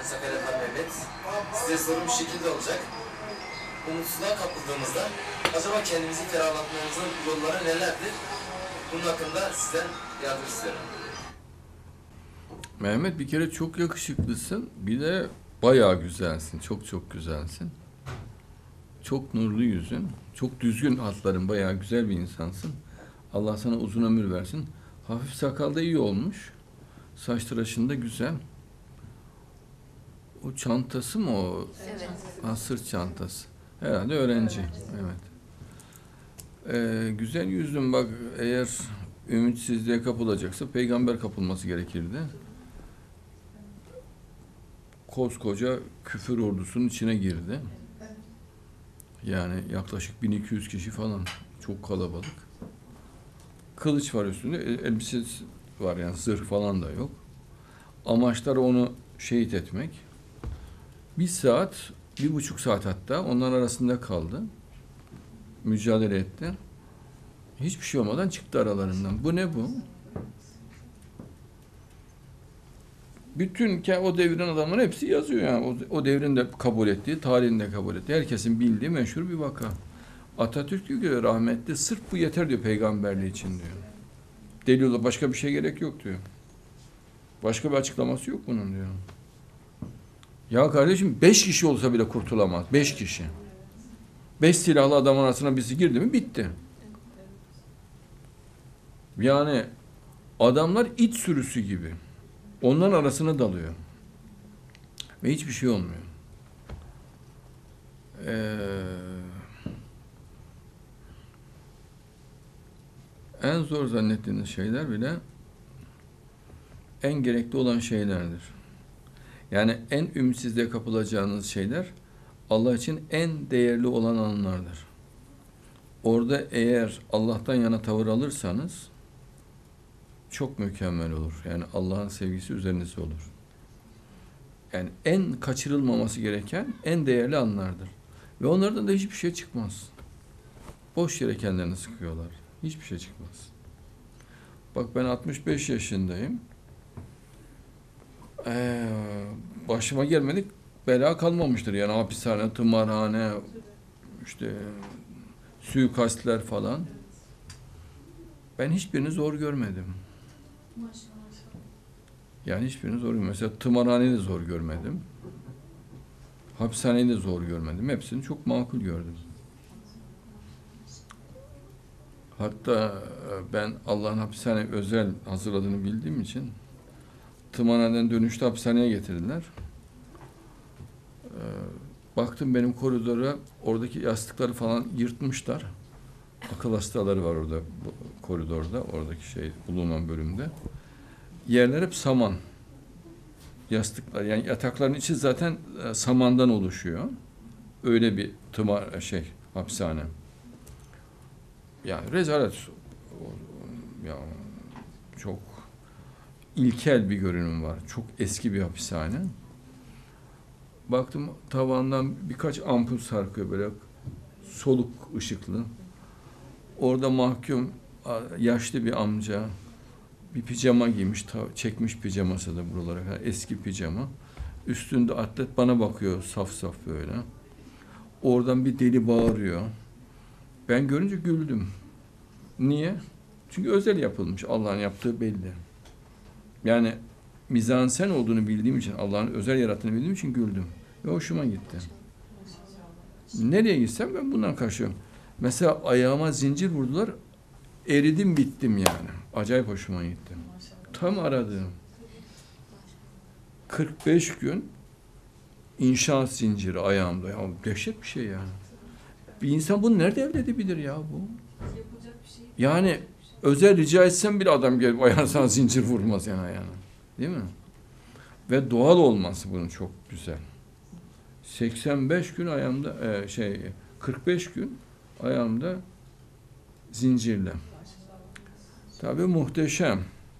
Sakarya Mehmet. Size sorum şu şekilde olacak. Umutsuzluğa kapıldığımızda acaba kendimizi ferahlatmamızın yolları nelerdir? Bunun hakkında sizden yardım istiyorum. Mehmet, bir kere çok yakışıklısın. Bir de bayağı güzelsin. Çok çok güzelsin. Çok nurlu yüzün. Çok düzgün hatların. Bayağı güzel bir insansın. Allah sana uzun ömür versin. Hafif sakal da iyi olmuş. Saç tıraşın da güzel. O çantası mı o? Evet. Ha, sırt çantası. Herhalde öğrenci. Evet. Güzel yüzün, bak, eğer ümitsizliğe kapılacaksa peygamber kapılması gerekirdi. Koskoca küfür ordusunun içine girdi. Yani yaklaşık 1200 kişi falan. Çok kalabalık. Kılıç var üstünde, elbisesi var, yani zırh falan da yok. Amaçları onu şehit etmek. 1,5 saat hatta onlar arasında kaldı. Mücadele etti. Hiçbir şey olmadan çıktı aralarından. Bu ne bu? Bütün o devrin adamların hepsi yazıyor yani. O devrin de kabul ettiği, tarihin de kabul ettiği, herkesin bildiği meşhur bir vaka. Atatürk diyor ki rahmetli, sırf bu yeter diyor peygamberliği için diyor. Delil'de başka bir şey gerek yok diyor. Başka bir açıklaması yok bunun diyor. Ya kardeşim, 5 kişi olsa bile kurtulamaz. 5 kişi. 5 silahlı adam arasına birisi girdi mi bitti. Yani adamlar it sürüsü gibi. Onların arasına dalıyor. Ve hiçbir şey olmuyor. En zor zannettiğiniz şeyler bile en gerekli olan şeylerdir. Yani en ümitsizliğe kapılacağınız şeyler Allah için en değerli olan anlardır. Orada eğer Allah'tan yana tavır alırsanız çok mükemmel olur. Yani Allah'ın sevgisi üzerinizde olur. Yani en kaçırılmaması gereken en değerli anlardır. Ve onlardan da hiçbir şey çıkmaz. Boş yere kendilerini sıkıyorlar. Hiçbir şey çıkmaz. Bak, ben 65 yaşındayım. Başıma gelmedik bela kalmamıştır. Yani hapishane, tımarhane, işte suikastler falan. Ben hiçbirini zor görmedim. Yani hiçbirini zor görmedim. Mesela tımarhaneyi de zor görmedim. Hapishaneyi de zor görmedim. Hepsini çok makul gördüm. Hatta ben Allah'ın hapishane özel hazırladığını bildiğim için tımarhaneden dönüşte hapishaneye getirdiler. Baktım benim koridora, oradaki yastıkları falan yırtmışlar. Akıl hastaları var orada, bu koridorda, oradaki bulunan bölümde. Yerler hep saman. Yastıklar, yani yatakların içi zaten samandan oluşuyor. Öyle bir hapishane. Yani rezalet. Ya, çok ilkel bir görünüm var. Çok eski bir hapishane. Baktım tavandan birkaç ampul sarkıyor, böyle soluk ışıklı. Orada mahkum yaşlı bir amca bir pijama giymiş, çekmiş pijaması da buralara, eski pijama. Üstünde atlet, bana bakıyor saf saf böyle. Oradan bir deli bağırıyor. Ben görünce güldüm. Niye? Çünkü özel yapılmış. Allah'ın yaptığı belli. Yani mizansen olduğunu bildiğim için, Allah'ın özel yarattığını bildiğim için güldüm. Ve hoşuma gitti. Nereye gitsem ben bundan kaçıyorum. Mesela ayağıma zincir vurdular. Eridim bittim yani. Acayip hoşuma gitti. Tam aradığım. 45 gün inşaat zinciri ayağımda. Ya dehşet bir şey yani. Bir insan bunu nerede elde edebilir ya bu? Yani özel rica etsem bile adam gelip ayağına sana zincir vurmaz yani ayağına. Değil mi? Ve doğal olması bunun çok güzel. 85 gün ayağımda 45 gün ayağımda zincirle. Tabii muhteşem.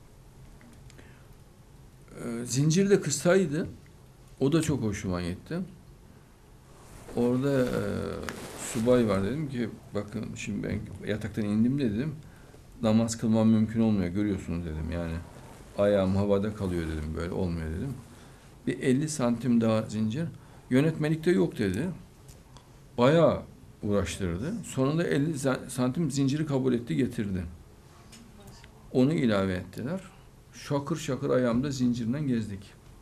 Zincir de kısaydı. O da çok hoşuma gitti. Orada subay var, dedim ki bakın şimdi ben yataktan indim dedim. Namaz kılmam mümkün olmuyor, görüyorsunuz dedim. Yani ayağım havada kalıyor dedim, böyle olmuyor dedim. Bir 50 santim daha zincir. Yönetmelikte yok dedi. Bayağı uğraştırdı. Sonunda 50 santim zinciri kabul etti, getirdi. Onu ilave ettiler. Şakır şakır ayağımda zincirinden gezdik.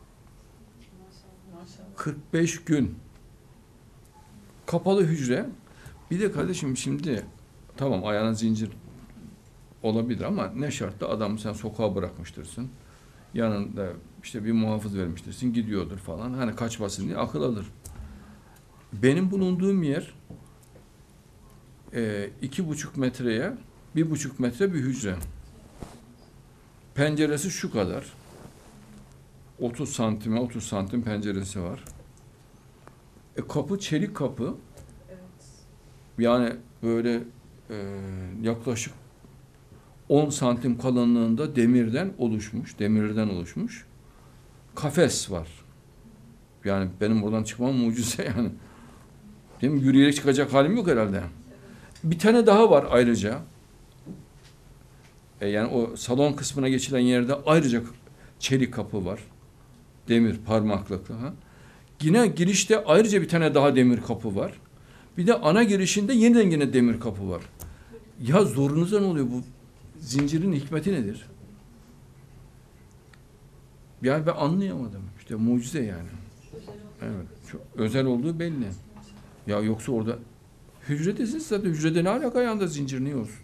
45 gün. Kapalı hücre. Bir de kardeşim şimdi tamam ayağına zincir olabilir ama ne şartla adamı sen sokağa bırakmıştırsın. Yanında işte bir muhafız vermiştirsin, gidiyordur falan. Hani kaçmasın diye akıl alır. Benim bulunduğum yer 2,5 metreye 1,5 metre bir hücre. Penceresi şu kadar. 30 santime 30 santim penceresi var. Kapı çelik kapı. Yani böyle yaklaşık 10 santim kalınlığında demirden oluşmuş. Kafes var. Yani benim buradan çıkmam mucize yani. Değil mi? Yürüyerek çıkacak halim yok herhalde. Bir tane daha var ayrıca. Yani o salon kısmına geçilen yerde ayrıca çelik kapı var. Demir parmaklıklı. Ha? Yine girişte ayrıca bir tane daha demir kapı var. Bir de ana girişinde yine demir kapı var. Ya zorunuza ne oluyor bu? Zincirin hikmeti nedir? Yani ben anlayamadım. İşte mucize yani. Evet. Çok özel olduğu belli. Ya yoksa orada hücredesin zaten. Hücrede ne alaka ayağında zincir niye olsun?